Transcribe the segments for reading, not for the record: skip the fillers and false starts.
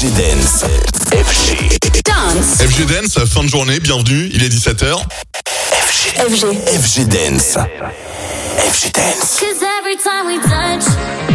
FG Dance. FG Dance, fin de journée, bienvenue, il est 17h. FG Dance. FG Dance. 'Cause every time we touch,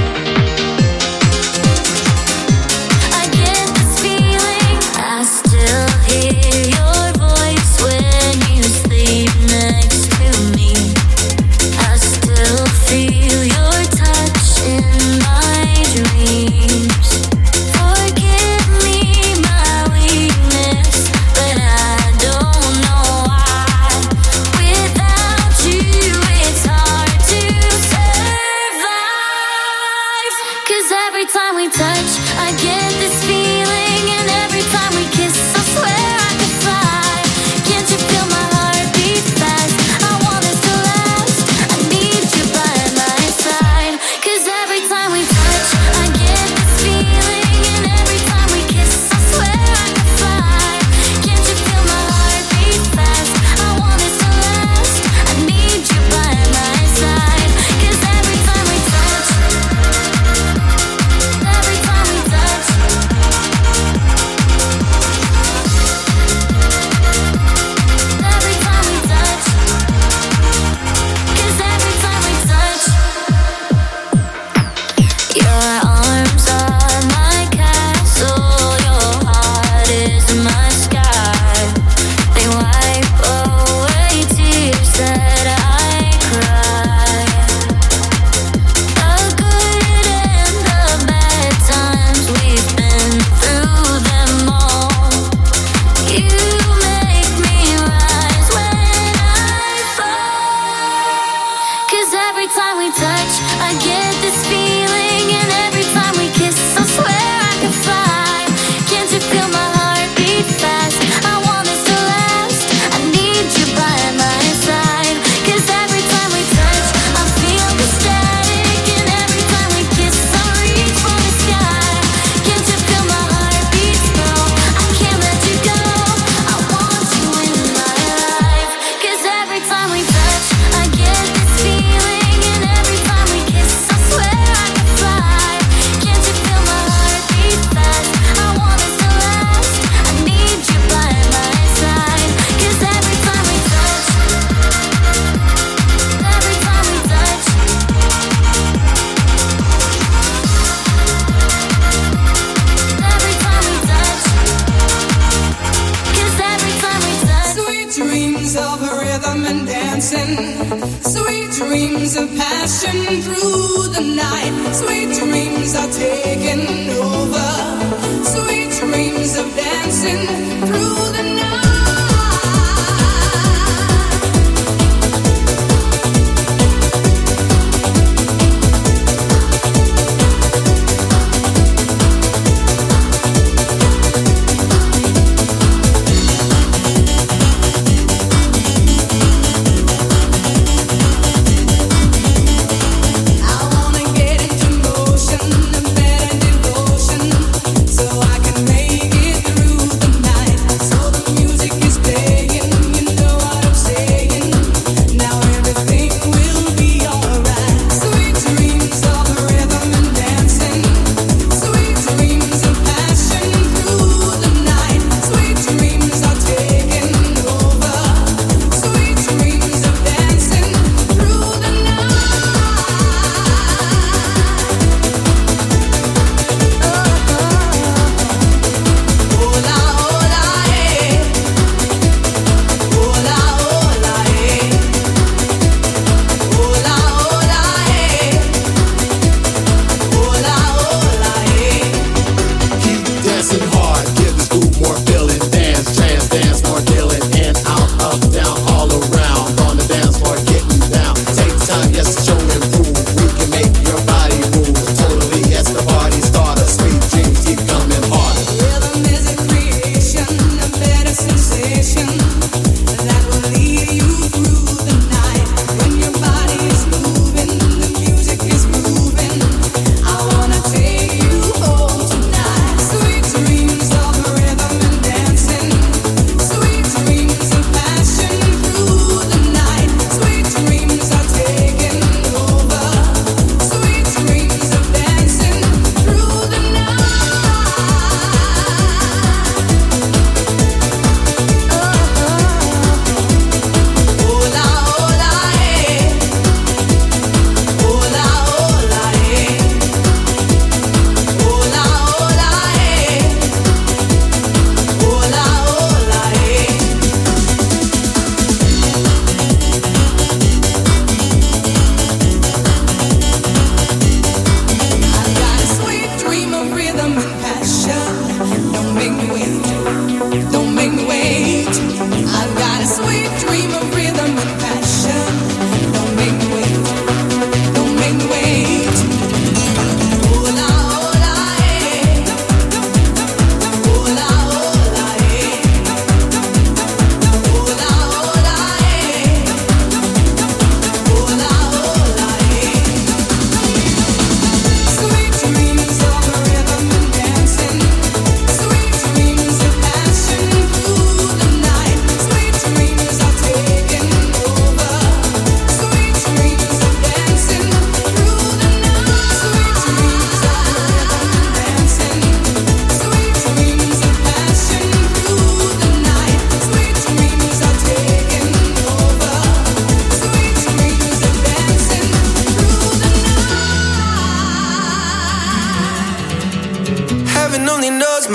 I get this feeling. I still hear your voice when you sleep next to me. I still feel your touch in my dreams. Forgive me my weakness, but I don't know why. Without you, it's hard to survive. 'Cause every time we touch, I get this feeling, and every time we kiss, I swear I could fly. Can't you feel my heart beat fast? I want this to last. I need you by my side. 'Cause every time we touch, I get this feeling, and every time we kiss, I swear I could fly. Can't you feel my heart beat fast? I want this to last. I need you by my side. 'Cause every time we touch, every time we touch, every time we touch, 'cause every time we touch, your arms are my castle, your heart is my sky. They wipe away tears that I cry. The good and the bad times, we've been through them all. You make me rise when I fall. 'Cause every time we touch, I get this feeling, and every time we kiss, I swear I could fly. Can't you feel my heart beat fast? I want this to last. I need you by my side. 'Cause every time we touch, I feel the static, and every time we kiss, I reach for the sky. Can't you feel my heart beat slow? I can't let you go. I want you in my life. 'Cause every time we touch, I get this feeling, and every time we kiss, I swear I could fly. Can't you feel my heart beat fast? I want this to last. I need you by my side. 'Cause every time we touch, every time we touch, every time we touch, 'cause every time we touch. Sweet dreams of rhythm and dancing, sweet dreams of passion through the night. Sweet dreams are taking over, sweet dreams of dancing through the night. I wanna get into motion, a better devotion, so I can make it through the night. So the music is playing, you know what I'm saying. Now everything will be alright. Sweet dreams of rhythm and dancing, sweet dreams of passion through the night. Sweet dreams are taking over, sweet dreams of dancing through the night. Hola, hola, hey. Hola, hola, hey. Hola, hola, hey. Hola, hola, hey. Keep dancing hard, give this groove more feeling. Dance, trance, dance, more killing. In, out, up, down, all around. On the dance floor, getting down. Take time, yes, to show and prove. We can make your body move. Totally, yes, the party starter. Sweet dreams keep coming harder. Rhythm is a creation, a better sensation that will lead you through the night. When your body is moving, the music is moving. I wanna take you home tonight. Sweet dreams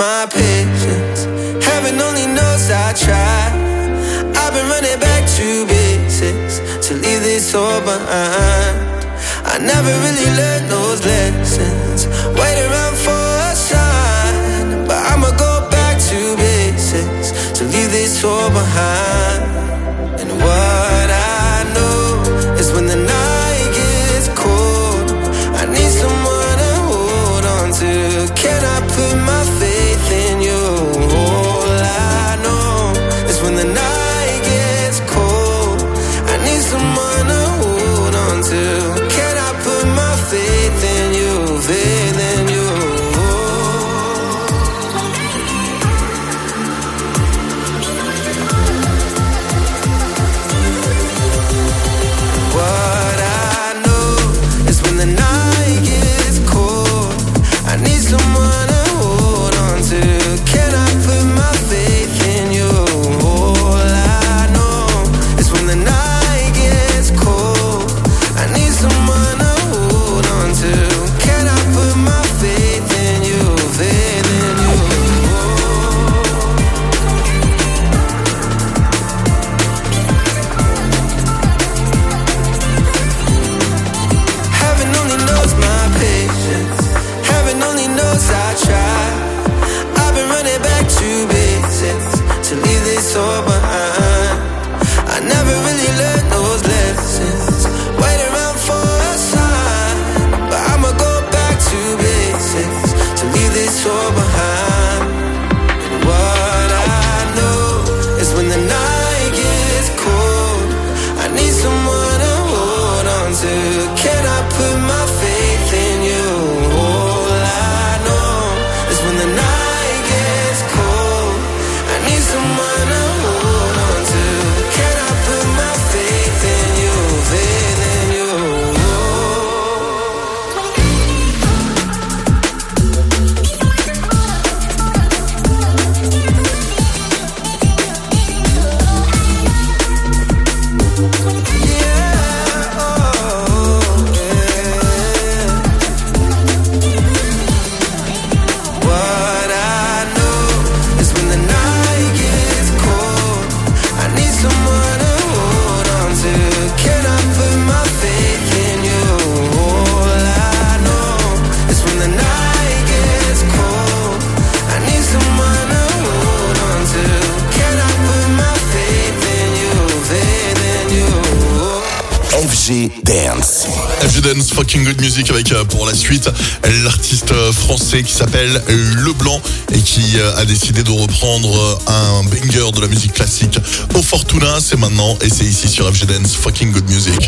my patience. Heaven only knows I try. I've been running back to basics to leave this all behind. I never really learned those lessons. Wait around for a sign, but I'ma go back to basics to leave this all behind. And what I know is when the night gets cold, I need someone to hold on to. Can I put my faith in you? All I know is when the night gets cold, I need someone to hold on to. Can I put my faith in you? Faith in you. What I know is when the night gets cold, I need someone to hold on to. Can I put my faith in you? All I know is when the night gets cold, I need someone to hold on to. Can I put my faith in you? Faith in you. Heaven only knows my patience. Heaven only knows I try. I've been running back to basics to leave this all behind. I never really learned those lessons. Wait around for a sign, but I'ma go back to basics to leave this all behind. And what I know is when the night gets cold, I need someone to hold on to. Can I put my faith in you? All I know is when the night gets cold, I need someone to hold on to. Can I put my faith in you? Faith in you. Yeah, oh, yeah. What I know is when the night gets cold, I need someone to hold on to. Can I put my faith in you? All I know is when the night gets cold, I need someone to hold on to. Can I put my faith in you? Faith in you. FG Dance. FG Dance, fucking good music avec pour la suite l'artiste français qui s'appelle Leblanc et qui a décidé de reprendre un banger de la musique classique au Fortuna. C'est maintenant et c'est ici sur FG Dance, fucking good music.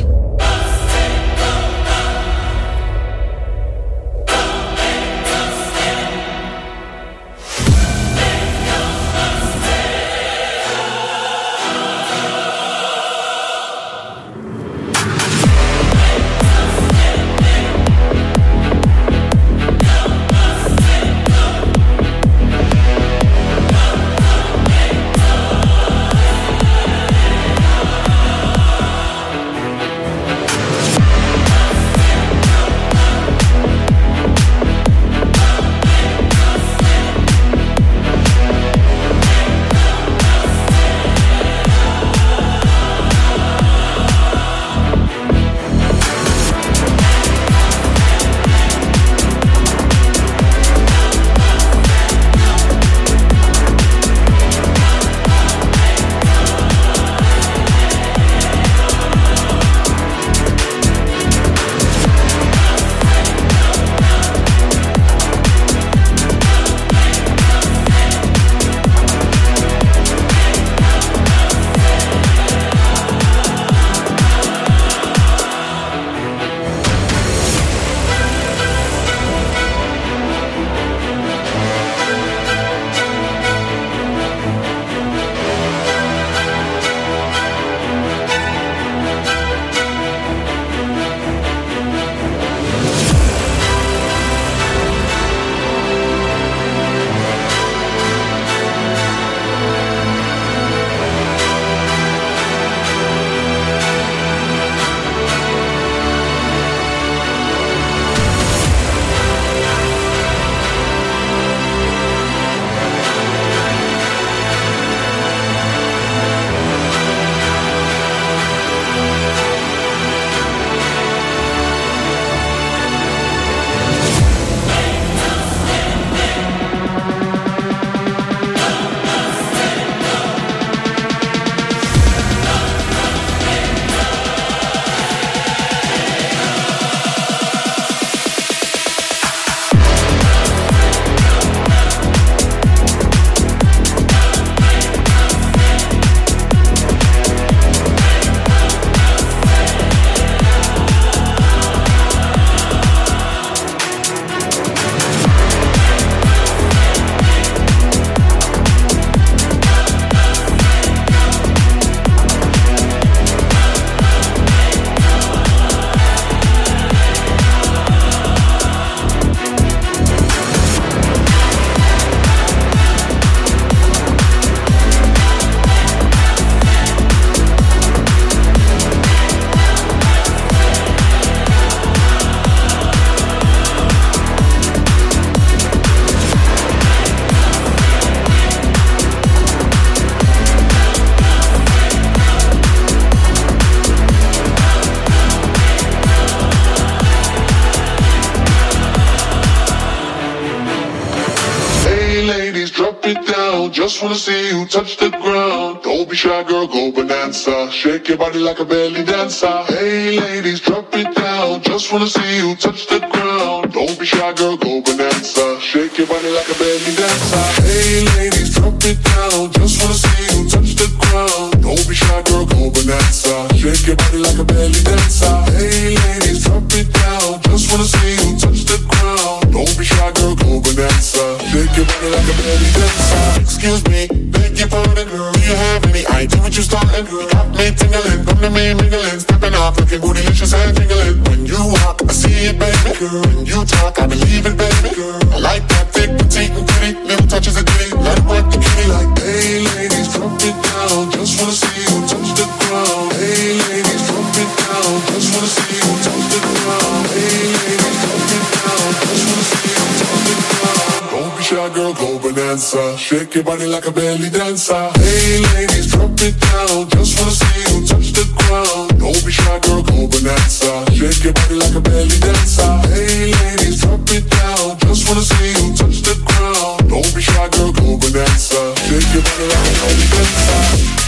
it down. Just wanna see you touch the ground. Don't be shy, girl, go bonanza. Shake your body like a belly dancer. Hey, ladies, drop it down. Just wanna see you touch the ground. Don't be shy, girl, go bonanza. Shake your body like a belly dancer. Hey, ladies, drop it down. Just wanna see you touch the ground. Don't be shy, girl, go bonanza. Shake your body like a belly dancer. Hey, ladies, drop it down. Just wanna see you touch the ground. Don't be shy, girl, go bonanza. Shake your body like a belly dancer. Excuse me, beg your pardon, girl. Do you have any idea what you starting? You got me tingling, come to me mingling, stepping off, looking bootylicious and tingling. When you walk, I see it, baby. Girl, when you talk, I believe it, baby. Girl, I like that thick, petite, and pretty. Little touches of ditty, let it work the kitty. Like, hey, ladies, drop it down. Just wanna see you touch the ground. Hey, ladies, drop it down. Just wanna see you touch the ground. Hey, ladies, drop it down. Just wanna see you touch the ground. Don't be shy, girl, go bonanza. Shake your body like a belly dancer. Hey, ladies, drop it down. Just wanna see you touch the ground. Don't be shy, girl, go bonanza. Shake your body like a belly dancer. Hey, ladies, drop it down. Just wanna see you touch the ground. Don't be shy, girl, go bonanza. Shake your body like a belly dancer.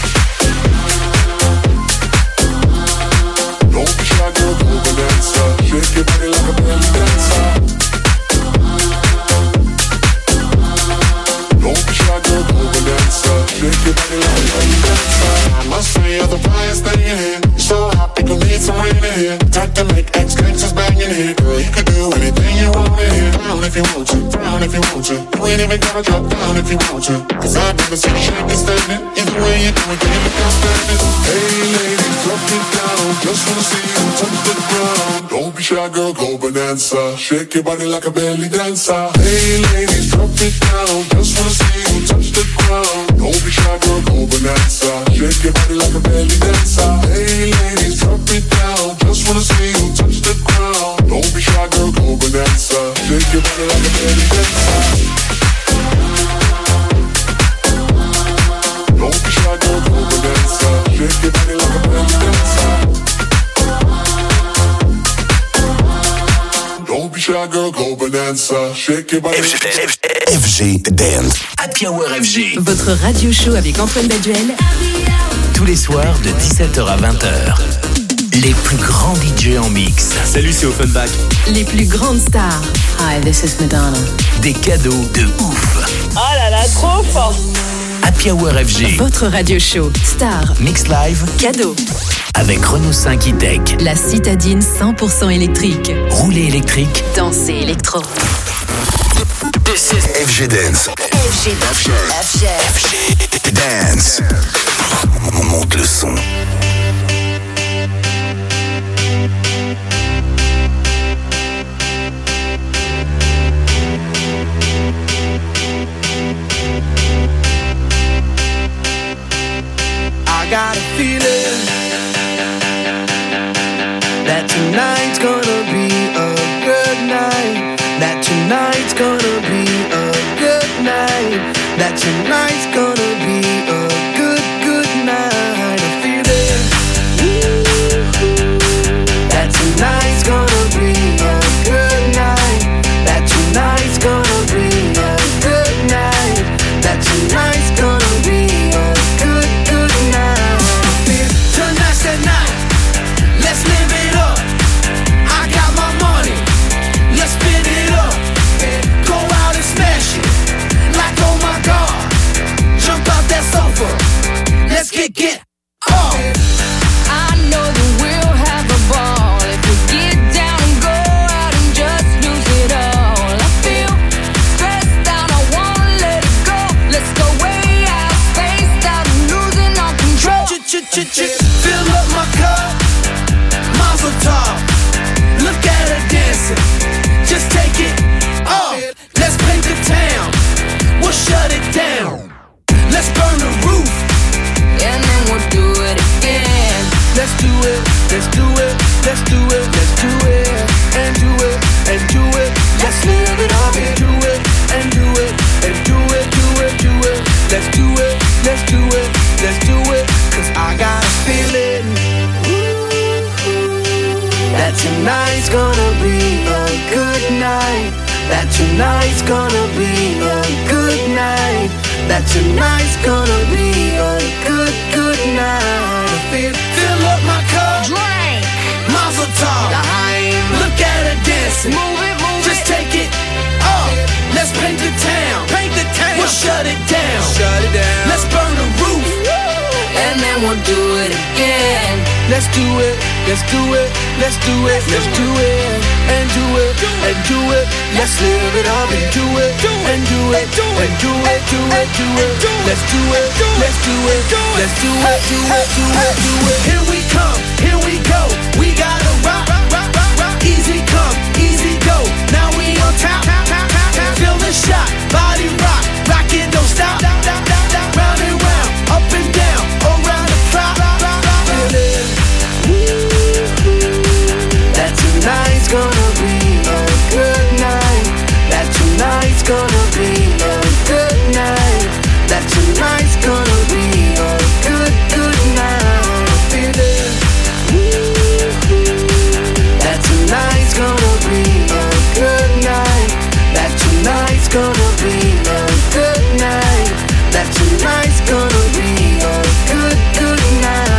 Don't be shy, girl, go bonanza. Shake your body like a belly dancer. Don't be shy, girl, go bonanza. Shake your body like a belly dancer. I must say you're the brightest thing in here. You're so hot, people need some rain in here. Time to make ex-gangsters bang in here. Girl, you can do anything you want in here. Down if you want to, down if you want to. You ain't even gotta drop down if you want to. Cause I've never seen you shaking standing. Either way you do it, you look outstanding. Hey ladies, drop it down. Just wanna see you touch the ground. Don't be shy, girl, go bonanza. Shake your body like a belly dancer. Hey ladies, drop it down. Just wanna see you touch the ground. Don't be shy, girl, go bonanza. Shake your body like a belly dancer. Hey ladies, drop it down. Just wanna see you touch the ground. Don't be shy, girl, go bonanza. Shake your body like a belly dancer. Don't be shy, girl, go bonanza. Shake your body like a belly dancer. Don't be shy, girl, go bonanza. Shake your body. FG Dance. Happy Hour FG. Votre radio show avec Antoine Baduel. Tous les soirs de 17h à 20h. Les plus grands DJ en mix. Salut, c'est Offenbach. Les plus grandes stars. Hi, this is Madonna. Des cadeaux de ouf. Oh là là, trop fort. Happy Hour FG. Votre radio show. Star. Mix live. Cadeau. Avec Renault 5 E-Tech. La citadine 100% électrique. Rouler électrique. Danser électro. This is FG Dance. FG Dance. On monte le son. I got a feeling that tonight's gonna be a good night. That tonight's gonna be a good night. That tonight's gonna be a good, good night. A feeling that tonight's gonna be a good night. That tonight's gonna be a good night. That tonight's gonna be a good, good night. Tonight's the night. Let's live it up. I got my money. Let's spin it up. Go out and smash it. Like oh my God. Jump out that sofa. Let's get up. I know that we'll have a ball if we get down and go out and just lose it all. I feel stressed out, I wanna let it go. Let's go way out, spaced out, and losing all control. Fill up my cup. Mazel tov. Look at her dancing. Just take it off. Let's paint the town. We'll shut it down. Let's burn the roof. And then we'll do it again. Let's do it. Let's do it. Let's do it. Let's do it. And do it. And do it. Let's live it up and do it. And do it. And do it. Do it. Do it. Let's do it. Let's do it. Let's do it. Cause I got a feeling that tonight's gonna be a good night. That tonight's gonna be a good night. that tonight's gonna be a good, good night. Fill up my cup, drink, Mazel tov. Look at her dancing, move it, just take it up. Let's paint the town, we'll shut it down, let's burn the roof, and then we'll do it again. Let's do it, let's do it, let's do it, let's do it, and do it, and do it. Let's live it up and do it, and do it, and do it, do it, do it. Let's do it, let's do it, let's do it, do it, do it, do it. Here we come, here we go. We gotta rock, rock, rock, rock. Easy come, easy go. Now we on top, feel the shot, body rock, rock it, don't stop. Round and round, up and down, around the clock. That tonight's gonna be a good night. That tonight's gonna be a good night. That tonight's gonna be a good, good night. Feel it. That tonight's gonna be a good night. That tonight's gonna be a good night. That tonight's gonna be a good, good night.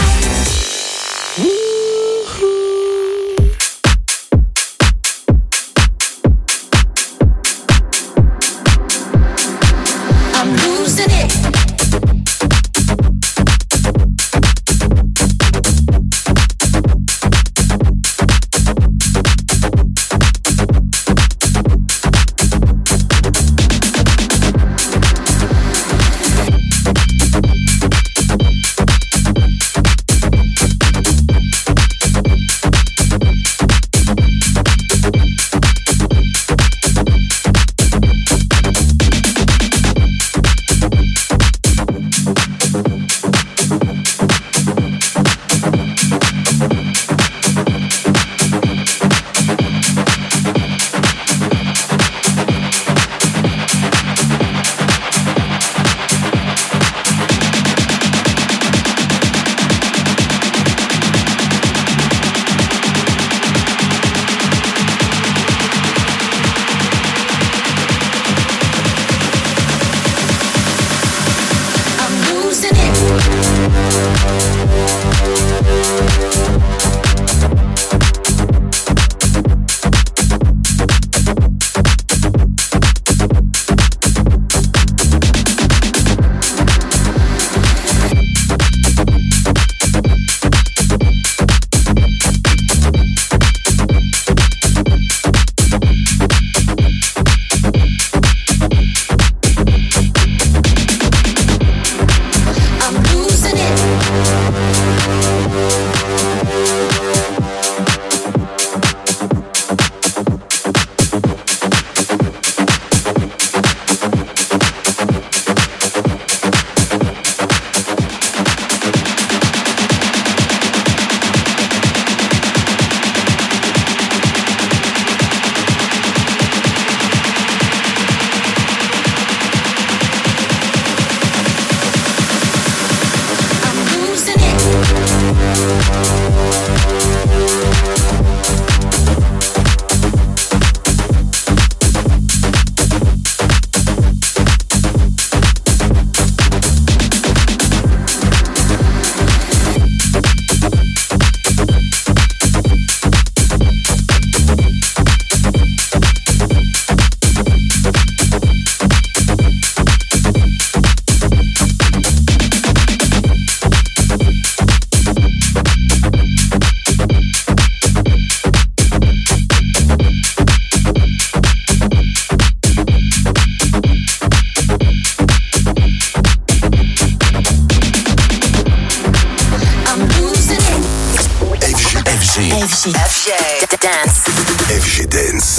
FG Dance. FG Dance.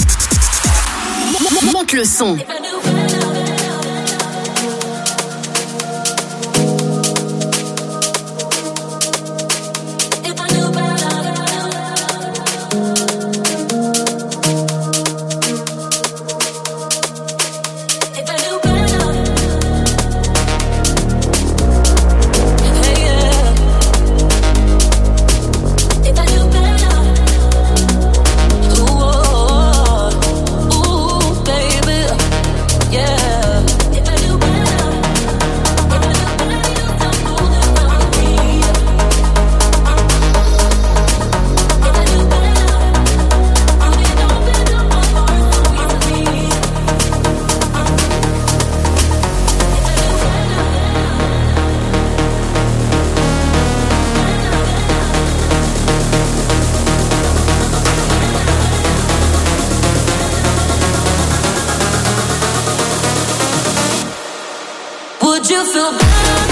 Monte le son. Yeah. Would you feel better?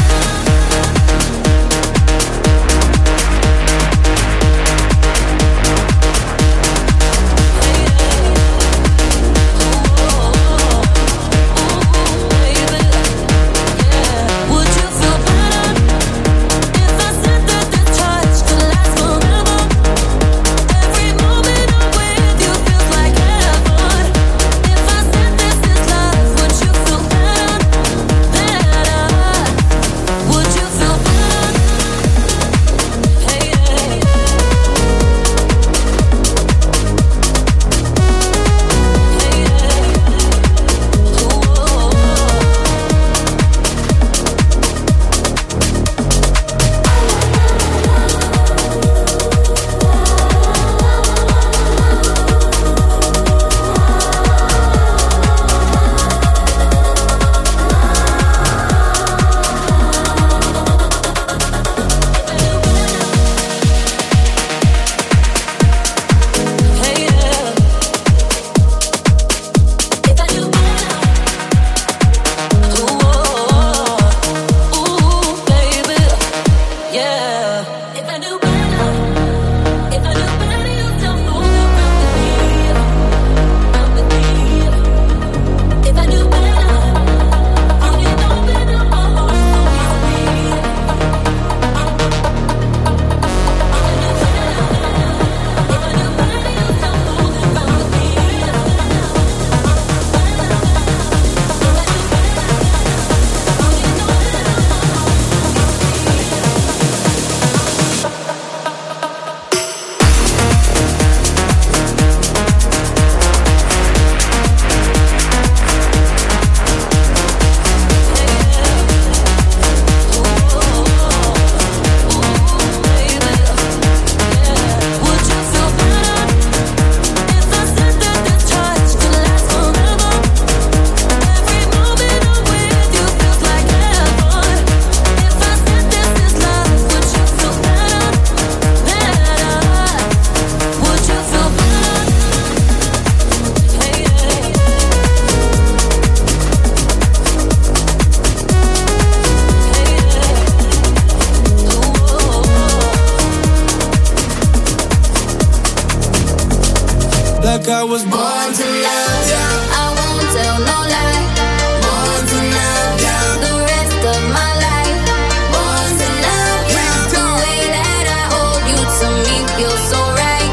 Like I was born to love, I won't tell no lie. Born to love, the rest of my life. Born to love, the way that I hold you to me feels so right.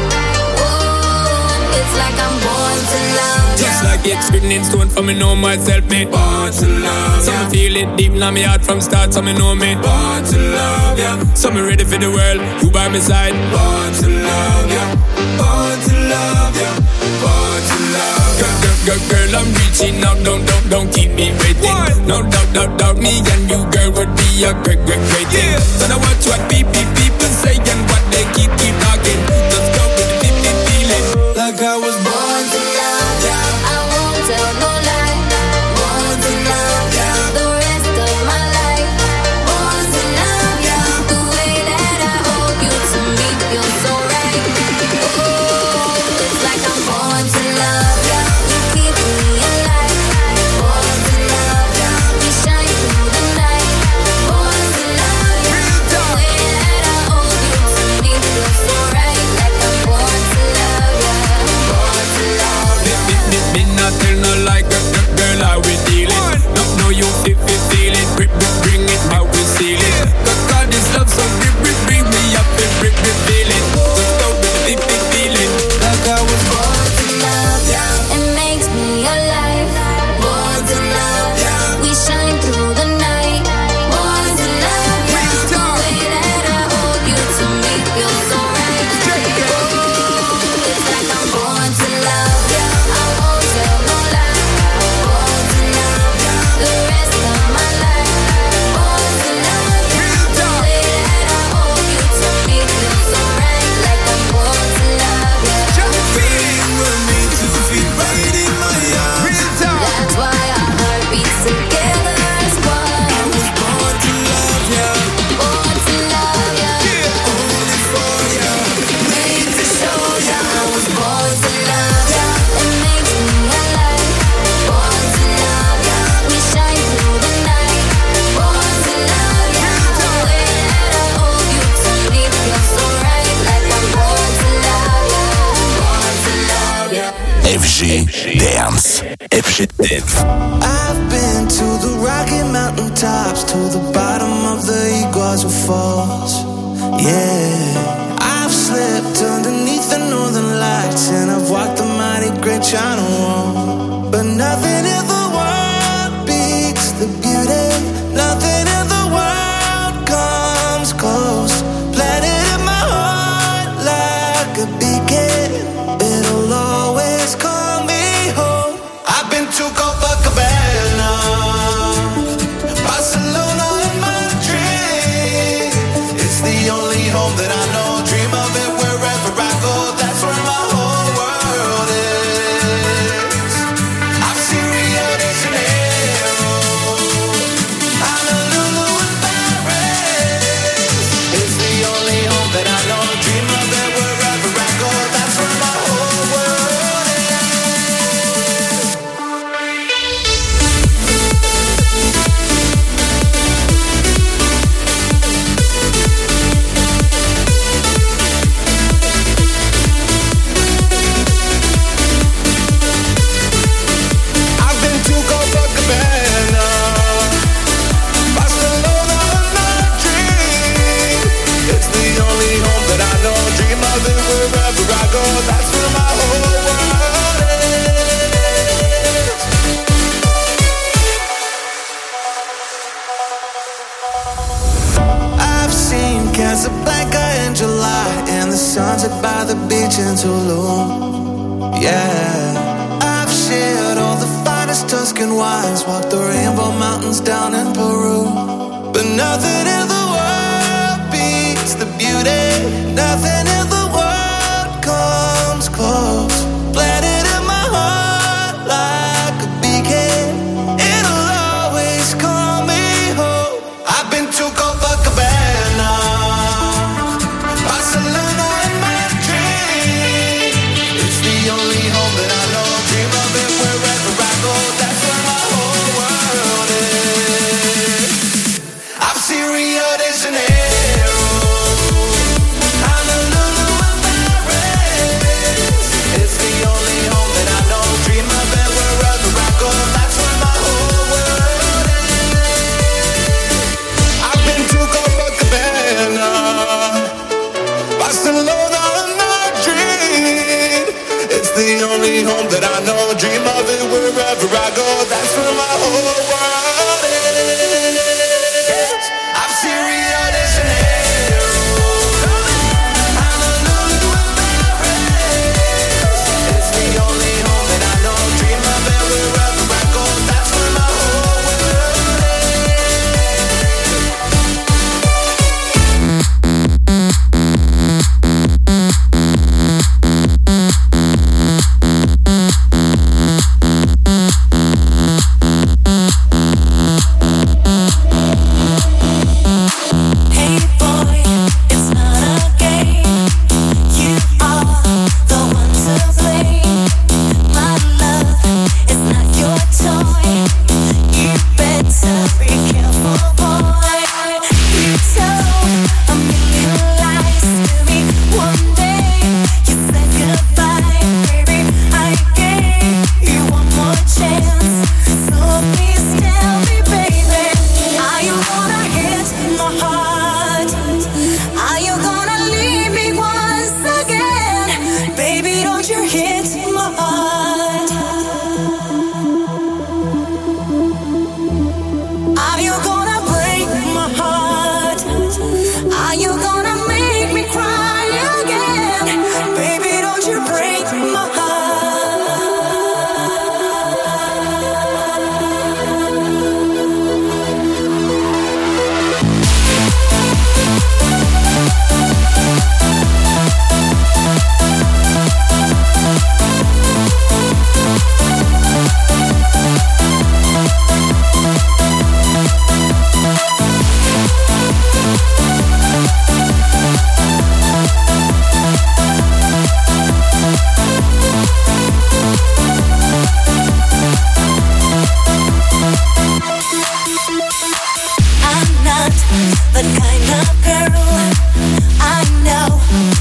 Oh, it's like I'm born to love. Just like it's written in stone for me know myself, made born to love. So me feel it deep in my heart from start, so me know me born to love, yeah. So me ready for the world, you by my side. Born to love, yeah. Born to love, yeah. Born to love, yeah. Girl, I'm reaching out, don't keep me waiting. What? No doubt, me and you, girl, would be a great thing. So now watch what people say and what they keep talking. Let's go with the deep feeling. Like I was born to love, I won't tell no lie. Born to love, the rest of my life. Born to love, the way that I hold you to me feels so right. Oh, it's like I'm born to love. You keep me alive. Born to love, we shine through the night. Born to love, the way that I FG Dance. I've been to the Rocky Mountain tops, to the bottom of the Iguazu Falls. Yeah, I've slept underneath the northern lights, and I've walked the mighty Great China Wall. But nothing in the world beats the beauty. Nothing in the world comes close. Planted in my heart like a beacon. It'll always call me home. I've been to Copacabana, Barcelona in Madrid. It's the only home that I know. Dream of it wherever I go. That's where my whole world is. I've seen Rio de Janeiro, Honolulu and Paris. It's the only home that I know. Dream of it wherever I go. That's where my whole world is. I've been to Copacabana, Barcelona and Madrid. It's the only home that I know. Dream of it wherever I go. That's where my whole world is. I've seen Casablanca in July, and the sunset by the beach in Tulum. Yeah, I've shared all the finest Tuscan wines, walked the Rainbow Mountains down in Peru. But nothing in the world beats the beauty. Nothing in the world comes close. Planted in my heart like a beacon. It'll always call me home. I've been to Copacabana, Barcelona and Madrid. It's the only home that I know. Dream of it wherever I go. That's where my whole world is. I've seen Rio de Janeiro, Honolulu and Paris. It's the only home that I know. Dream of it wherever I go. That's where my whole world is. I've been to Copacabana, Barcelona and Madrid. It's the only home that I know. Dream of it wherever I go. That's where my whole world is. I've seen Rio de Janeiro, Honolulu and Paris. It's the only home that I know. Dream of it wherever I go. That's where my whole world Hey boy, it's not a game. You are the one to blame. My love is not your toy. You better be careful, boy. You told a million lies to me one day. You said goodbye, baby. I gave you one more chance. So please tell me, baby, are you gonna hit my heart? Are you gonna leave me once again? Baby, don't you hit my heart? Are you gonna break my heart? Are you gonna make me cry again? Baby, don't you break my heart?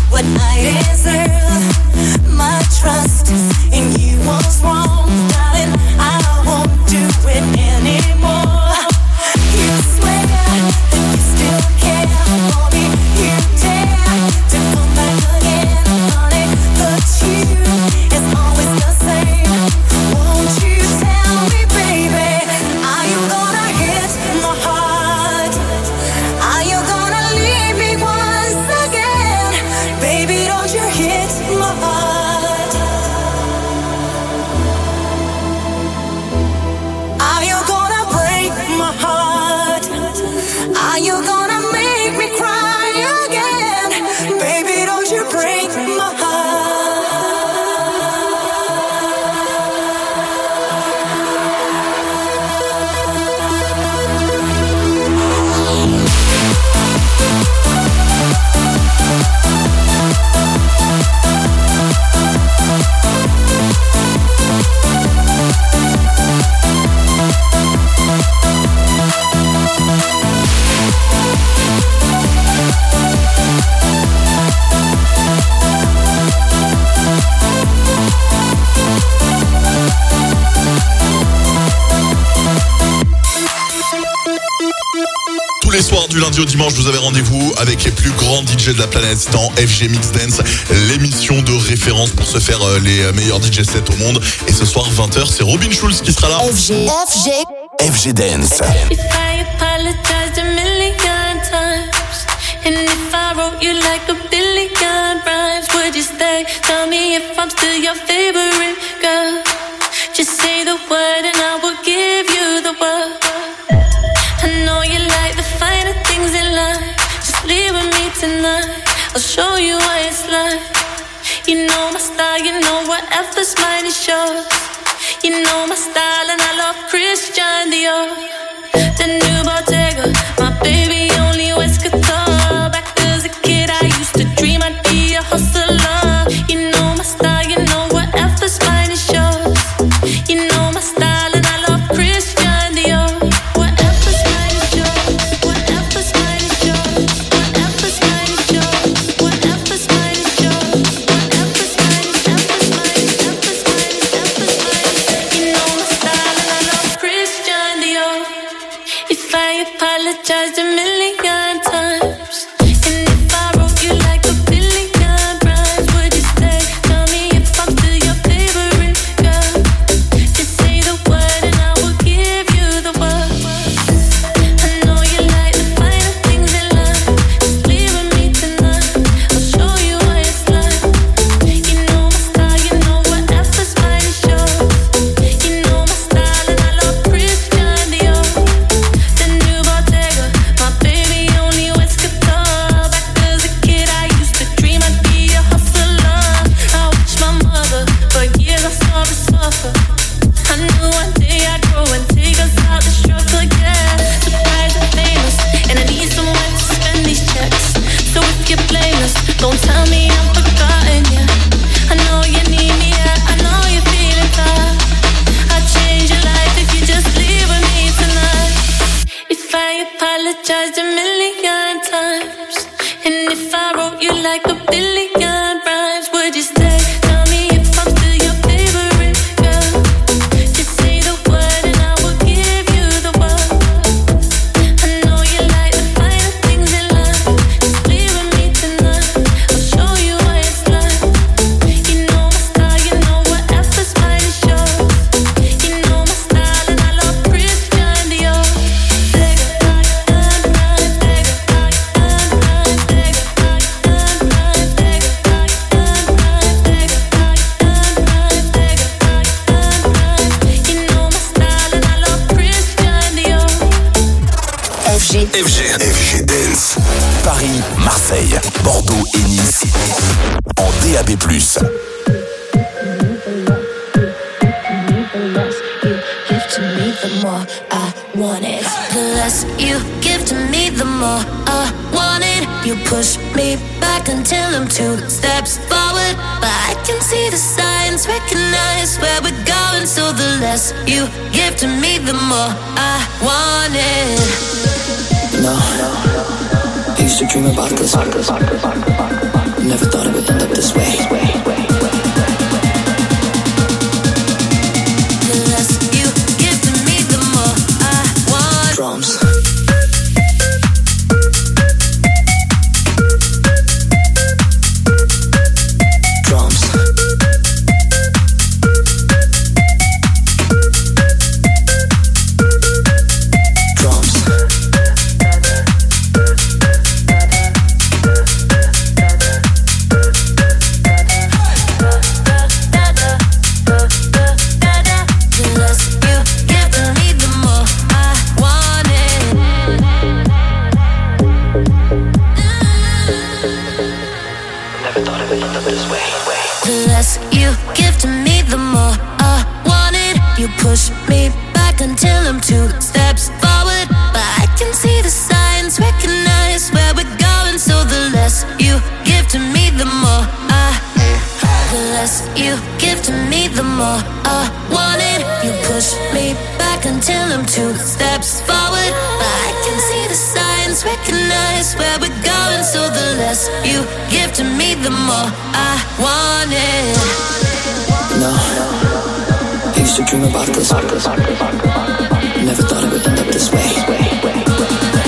what I deserve. My trust in you was wrong, darling. Tous les soirs du lundi au dimanche, vous avez rendez-vous avec les plus grands DJ de la planète dans FG Mix Dance, l'émission de référence pour se faire les meilleurs DJ sets au monde. Et ce soir, 20h, c'est Robin Schulz qui sera là. FG Dance. If I apologized a million times, and if I wrote you like a billion rhymes, would you stay? Tell me if I'm still your favorite girl. Just say the word and I will give you the world. I know you like the finer things in life. Just leave with me tonight. I'll show you what it's like. You know my style, you know whatever's mine is yours. You know my style and I love Christian Dior. The new Bottega, my baby only wears couture. Back as a kid I used to dream I'd be a hustler. You know my style, you know whatever's mine is yours. You know my style and I love Christian Dior. Whatever's mine is yours. Whatever's mine is yours. Whatever's mine is yours. Whatever's mine is yours. Whatever's mine is whatever's mine is whatever's mine is whatever's mine. You know my style and I love Christian Dior. If I apologized a million times, and if I wrote you like a billion rhymes, would you stay? Tell me if I'm still your favorite girl. Just say the word and I will give you the word. I know you like the finer things in life. Just leave with me tonight. I'll show you what it's like. You know my style, you know whatever's mine is yours. You know my style and I love Christian Dior. The new Bottega, my baby only wears couture. Back as a kid I used to dream I'd be a hustler. I watched my mother, for years I saw her suffer. I knew one day I'd grow and take us out the struggle, yeah. Surprised and famous, and I need someone to spend these checks. So if you're blameless, don't tell me I'm forgotten, yeah. I know you need me, yeah, I know you're feeling tired. I'd change your life if you just leave with me tonight. If I apologized a million times, and if I wrote you like a billion rhymes, would you stay? Tell me if I'm still your favorite girl. Just say the word and I will give you the word. I know you like the finer things in life. Just leave with me tonight. I'll show you what it's like. You know my style, you know whatever's mine is yours. You know my style and I love Christian Dior. You know my style and I love Christian Dior. FG Dance. Paris, Marseille, Bordeaux et Nice. En DAB+. The less you give to me, the more I want it. You push me back until I'm 2 steps forward, but I can see the signs, recognize where we're going. So the less you give to me, the more I want it. No, I used to dream about this. Never thought it would end up this way. The less you give to me, the more I want. Drums. Drums. Drums. The less you give to me, the more I want it. You push me back until I'm 2 steps forward, but I can see the signs, recognize where we're going. So the less you give to me, the more I. The less you give to me, the more I want it. You push me back until I'm 2 steps forward, but I can see the signs, recognize where we're going. So the less you give to me, the more I want it. No, I used to dream about this. Never thought it would end up this way.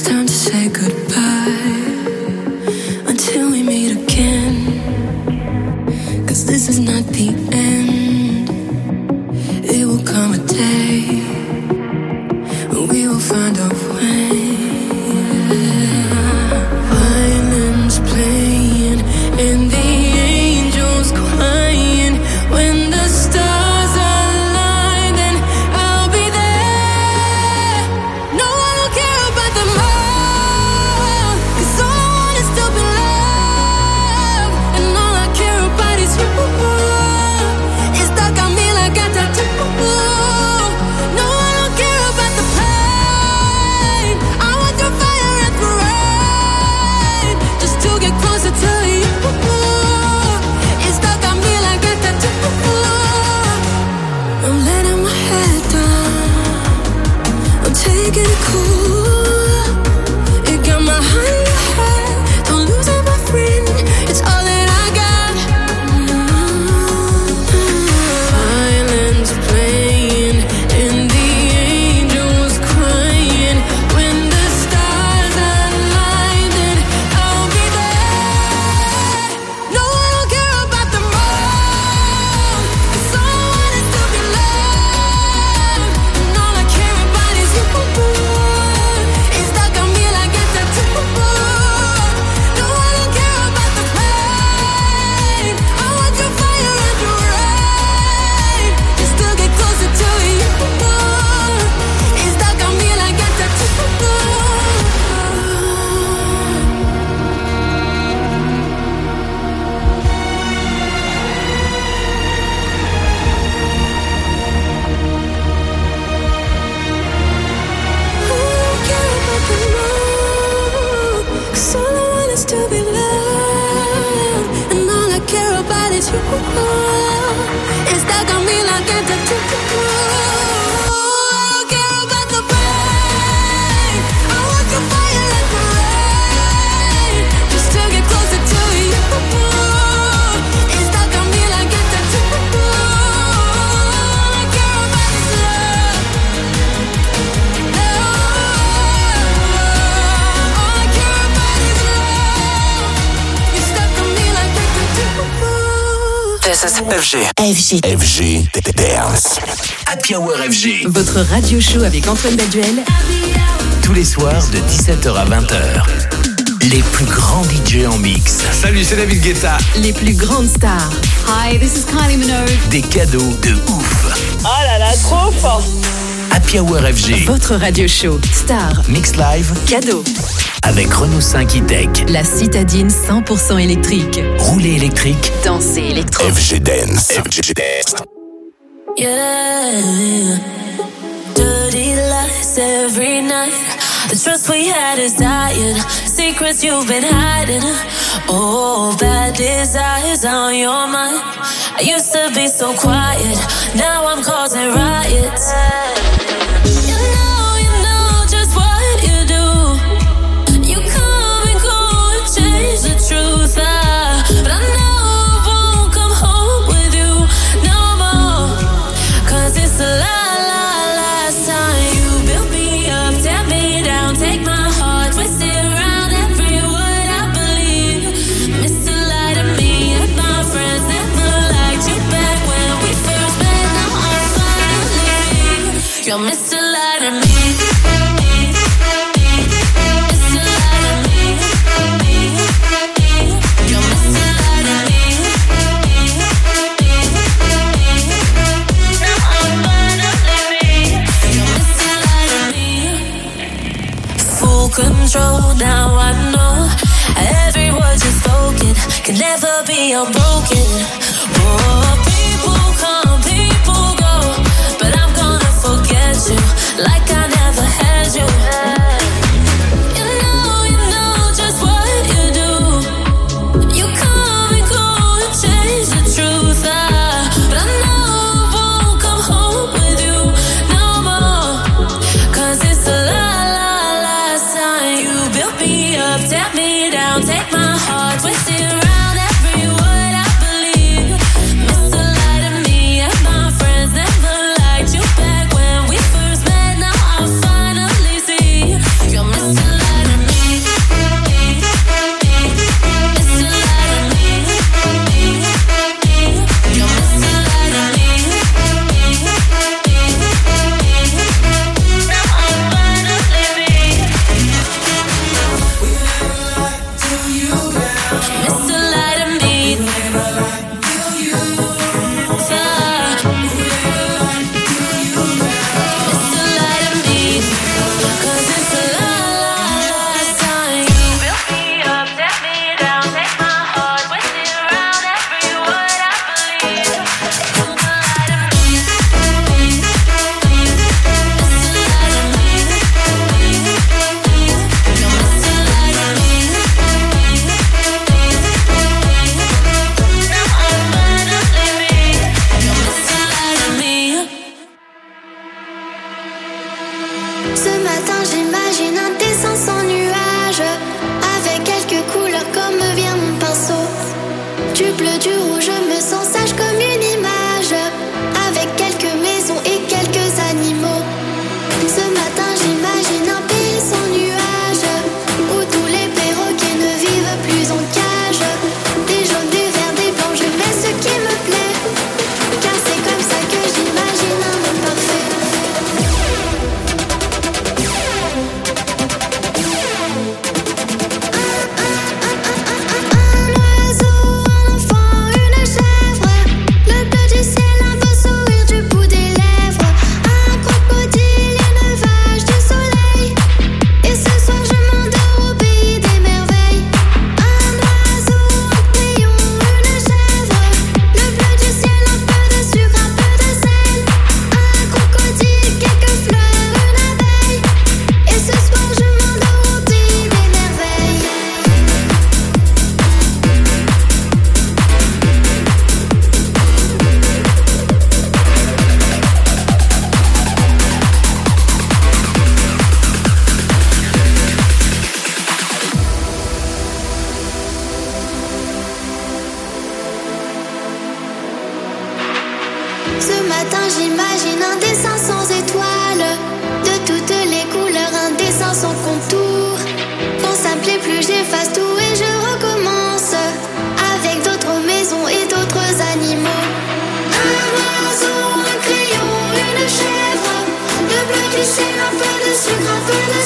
time to say goodbye until we meet again. 'Cause this is not the end. It will come a day when we will find a way. Violins playing and the angels crying. When the stars align, then I'll be there. No, I don't care about the more, 'cause all I want is to be loved, and all I care about is you. It's stuck on me like a tattoo. No, I don't care about the pain. I want your fire and the rain, just to get closer to you. It's stuck on me like a tattoo. I'm letting my head down. I'm taking it cool. You got my heart in your head. Don't lose it, my friend. It's all that I got. Violins playing and the angels crying. When the stars align, then I'll be there. No, I don't care about the more, 'cause all I want is to be loved, and all I care about is you. It's stuck on me like a tattoo. No, I don't care about the pain. I want your fire and your rain, just to get closer to you. It's stuck on me like a tattoo. Cause all I want is to be loved, and all I care about is you. It's stuck on me like a tattoo. I don't care about the pain. I want your fire and the rain, just to get closer to you. It's stuck on me like a tattoo. All I care about is love. All I care about is love. You're stuck on me like a tattoo. This is FG. FG Dance. Happy Hour FG. Votre radio show avec Antoine Baduel. Tous les soirs de 17h à 20h. Les plus grands DJ en mix. Salut, c'est David Guetta. Les plus grandes stars. Hi, this is Kylie Minogue. Des cadeaux de ouf. Oh là là, trop fort. Happy Hour FG. Votre radio show. Star. Mix live Cadeau. avec Renault 5 E-Tech. La citadine 100% électrique. Roulé électrique. Danser électro. FG Dance. FG Dance. Yeah, dirty lies every night. The trust we had is dying. Secrets you've been hiding. Oh, bad desires on your mind. I used to be so quiet. Now I'm causing riots. You know just what you do. You come and go and change the truth. But I know I won't come home with you no more. 'Cause it's the last time you built me up, tear me down, take my heart, twist it around every word I believe. Mr. Lie to me and my friends never liked you back when we first met. Now I'm finally, you're Mr. Lie to me. Mr. Lie to me. You're Mr. Lie to me. Full control, now I know every word you've spoken can never be unbroken. Oh, people come, people go, but I'm gonna forget you like I never had you. You know just what you do. You come and go and change the truth. But I know I won't come home with you no more. 'Cause it's the last time you built me up, tear me down, take my heart, twist it around every word I believe. Mr.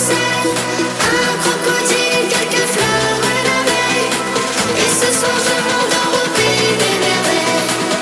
sel, un crocodile, quelques fleurs, une abeille. Et ce soir je m'endors au pays des merveilles.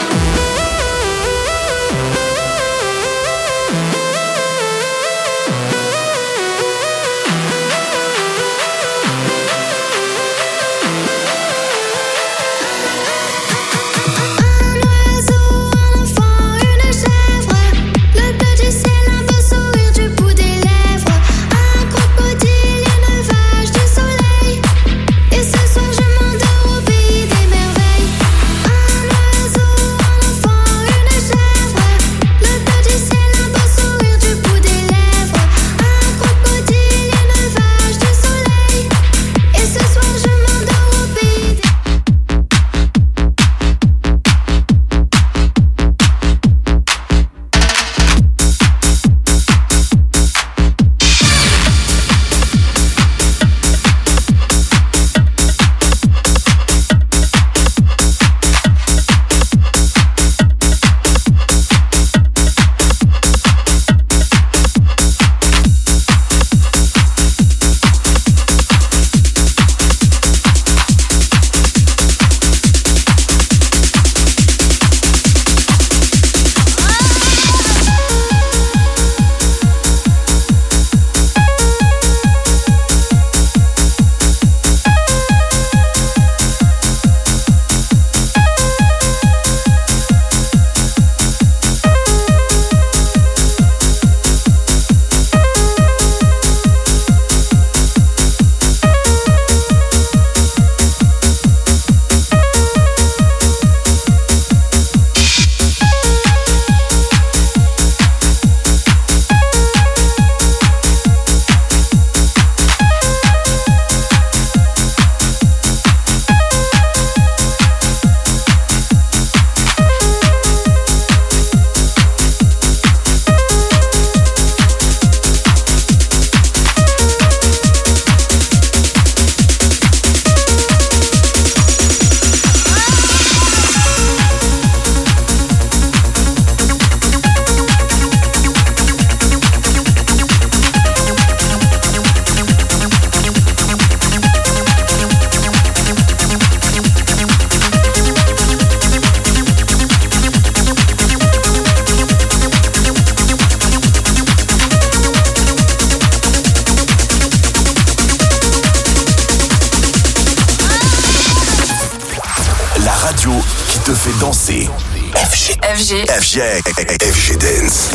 FG Dance.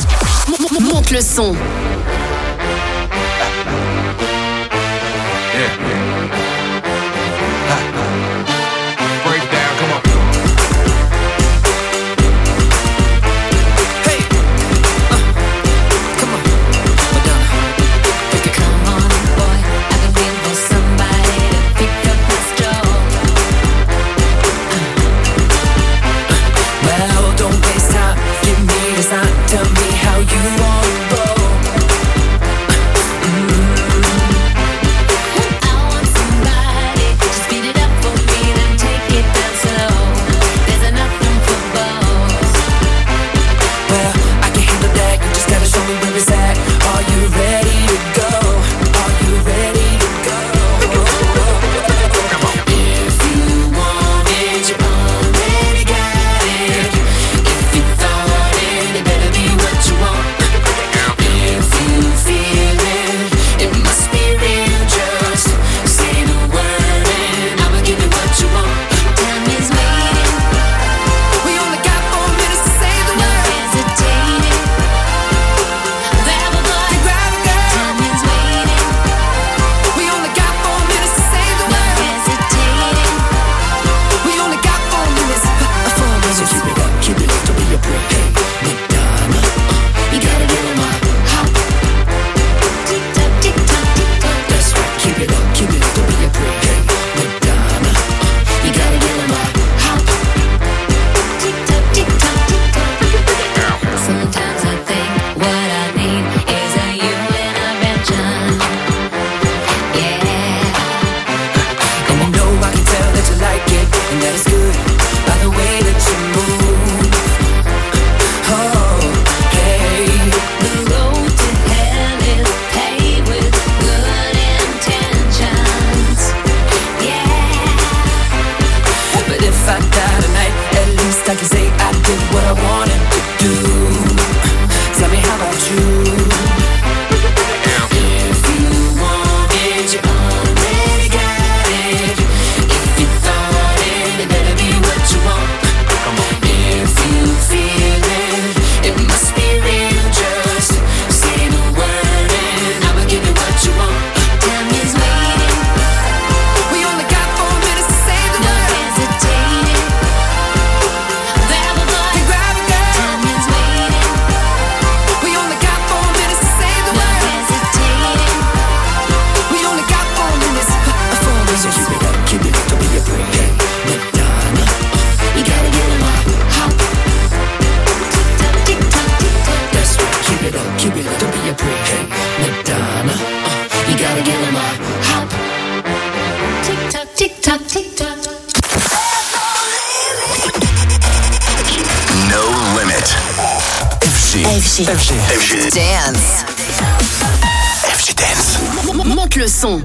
Monte le son. Tell me how you wanna roll. gotta give 'em a hop. Tick tock, tick tock, tick tock. No limit. FG Dance. FG Dance. Monte le son.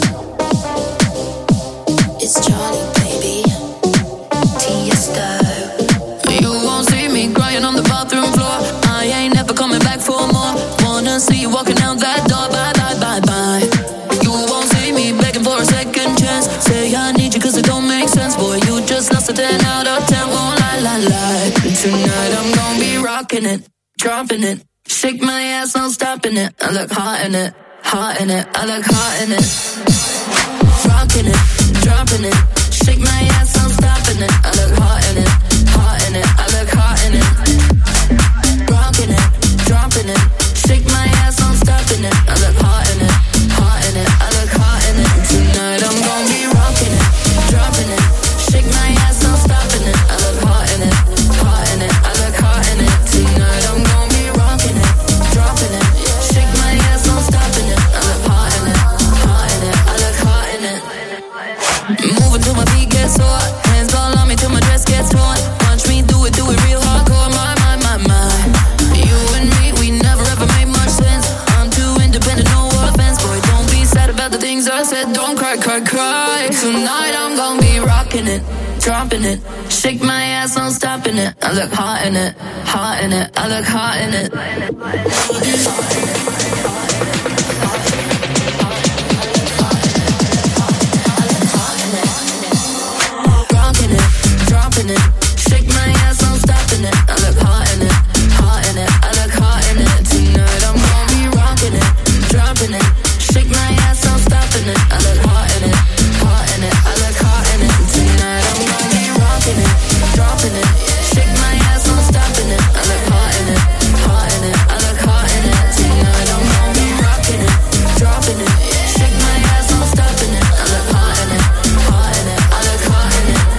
It's Charlie, baby. Tiesto. You won't see me crying on the bathroom floor. I ain't never coming back for more. Wanna see you walking out that door. Bye, bye, bye, bye. You won't see me begging for a second chance. Say I need you cause it don't make sense. Boy, you just lost a 10 out of 10. Won't lie, lie, lie. Tonight I'm gonna be rocking it, dropping it. Shake my ass, no stopping it. I look hot in it, hot in it. I look hot in it. Rocking it, dropping it. Shake my ass, no stopping it. I look hot in it, hot in it. I look hot in it. Rocking it, dropping it. Shake my ass, no stopping it. I look hot in it, hot in it. I look hot in it. Tonight I'm gonna be rocking it, dropping it. Shake my ass, no stopping it. I look hot in it, hot in it. I look hot in it. Tonight I'm gonna be rocking it, dropping it. Shake my ass, no stopping it. I look hot in it, hot in it. I look hot in it. Moving till my feet get sore. Hands all on me till my dress gets torn. Watch me do it real hardcore. My. You and me, we never ever made much sense. I'm too independent, no offense. Boy, don't be sad about the things I said. Don't cry, cry, cry. Tonight I'm gonna be rocking it, dropping it. Shake my ass, no stopping it. I look hot in it, hot in it. I look hot in it. Rocking it, dropping it. Shake my ass, no stopping it. I look hot in it, hot in it. I look hot in it. Tonight I'm gonna be rocking it, dropping it. Shake my ass, no stopping it. I look hot in it, hot in it. I look hot in it. Tonight I'm gonna be rocking it, dropping it. Shake my ass, no stopping it. I look hot in it, hot in it. I look hot in it. Tonight I'm gonna be rocking it, dropping it. Shake my ass, no stopping it. I look hot in it, hot in it. I look hot in it.